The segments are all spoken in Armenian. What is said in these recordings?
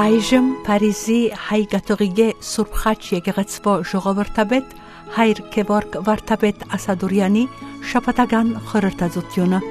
Այժմ Փարիզի հայ կաթողիկե Սուրբ Խաչ եկեղեցվո ժողովրդաբեդ Հայր Գևորգ Վարդապետ Ասադուրյանի շաբաթական խորհրդածությունը։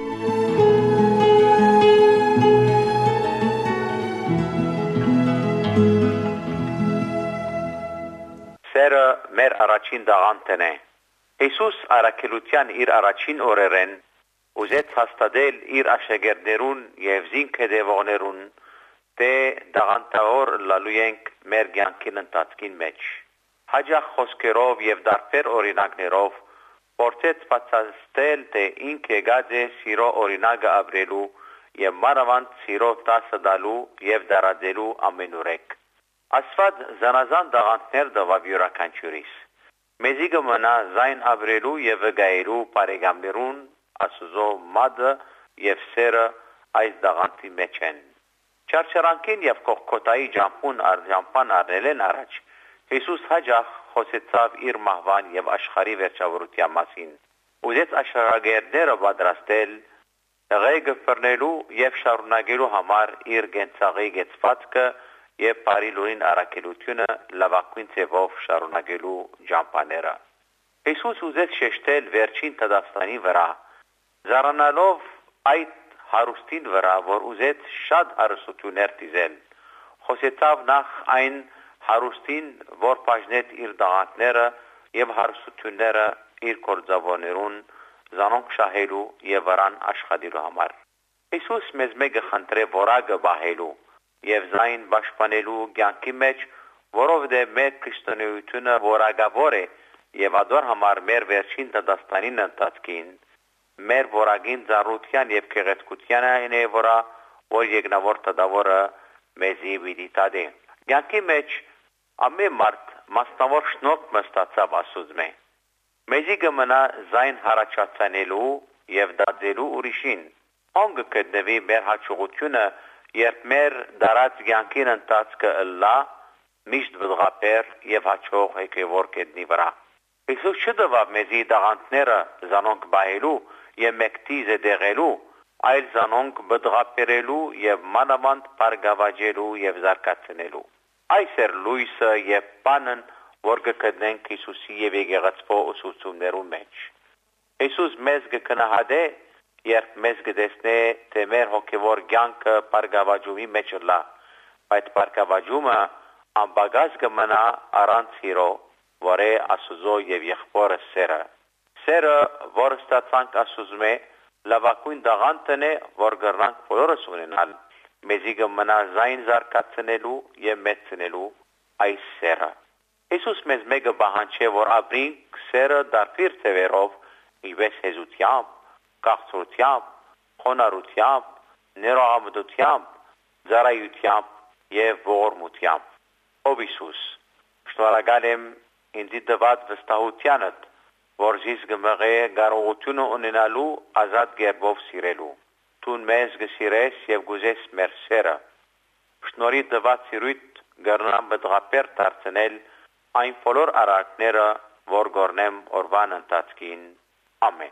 Սերը մեր առաջին դաղանթն է։ Հիսուս առաքելության իր առաջին օրերեն ուզեց հաստատել իր աշակերտներուն եւ զինք հետևողներուն թե դաղանթավոր լալու ենք մեր կյանքին ընթացքին մեջ։ Հաջող խոսքերով եւ դարբեր օրինակներով փորձեց բացատրել թե ինքը եկած է սիրո օրինակը ապրելու եւ մանավանդ սիրո տասը դալու եւ դարաձելու ամենուրեք։ Աստված զանազան դաղանթներ տվավ յուրաքանչյուրիս։ Մեզի կմնա զայն ապրելու եւ վկայելու բարեկամներուն Աստծո մադը եւ սերը այս դաղանթի մեջ են։ Չարչարանքին եւ կողքոտայի ջամփան առնելեն առաջ Հիսուս հաջող խոսեցավ իր մահվան եւ աշխարհի վերջավորության մասին։ Ուզեց աշակերտները պատրաստել ղեկը բռնելու եւ շարունակելու համար իր գենցաղի գեցվածքը եւ բարիլունին առաքելությունը լավագույն ձևով շարունակելու ջամփաները։ Հիսուս ուզեց շեշտել վերջին տադաստանի վրա, զարանալով այդ հարուստին վրա, որ ուզեց շատ հարստություններ դիզել։ Խոսեցավ նախ այն հարուստին, որ բաժնեց իր դաղանթները եւ հարստությունները իր գործավորներուն զանոնք շահելու եւ վրան աշխատելու համար։ Հիսուս մեզ մեկը խնդրե որակը բահելու եւ զայն պաշտպանելու կյանքի մեջ, որովհետեւ մեր քրիստոնեությունը որակավոր է եւ ադոր համար մեր վերջին տադաստանին ընթացքին մեր որակին ծառայության եւ քեղեցկության այնե որ եկնավոր տադավորը մեզի վիդիտադե։ Կյանքի մեջ ամեն մարդ մասնավոր շնորհք մստացավ Աստծո։ Մեզի կմնա զայն հարաճացնելու եւ դարձելու ուրիշին։ Ոնք կդնվի մեր հաջողությունը, երբ մեր դարած կյանքին ընթացքը լա միշտ վղապեր եւ հաջող եկևոր կդնի վրա։ Հիսուս չդվավ մեզի դաղանթները զանոնք բահելու եւ մեկտիզը դեղելու, այլ զանոնք բդղապերելու եւ մանավանդ բարգավաճելու եւ զարգացնելու։ Այս էր լույսը եւ բանն, որ կգտնենք Հիսուսի եւ եկեղեցվո ուսուցումներու մեջ։ Հիսուս մեզ կգնահատե, երբ մեզ կտեսնե թե մեր հոգեվոր կյանքը բարգավաճումի մեջ լա, այդ բարգավաճումը անբագած կմնա առանց հիրո, որ է Աստծո եւ եղբորը սերը։ Սերը, որ ստացանք Աստծո, լավագույն դաղանթն է, որ կրնանք բոլորս ունենալ, մեզի կմնա զայն զարգացնելու եւ մեծնելու այս սերը։ Հիսուս մեզ մեկը պահանջե, որ ապրենք սերը դարբեր ձևերով, իվես հեզությամբ, կաղցրությամբ, խոնարհությամբ, ներողամտությամբ, ծառայությամբ եւ ողորմությամբ։ Ով Հիսուս, շնորհակալ եմ ինձ տված վստահությանդ, որ զիս գմղե կարողությունը ունենալու ազատ գերբով սիրելու։ Տուն մեզ գսիրես եւ գուզես մեր սերը։ Շնորհի տված սիրույթ գարնամ բդղապեր դարձնել այն բոլոր արարքները, որ գորնեմ օրվան ընթացքին։ Ամեն։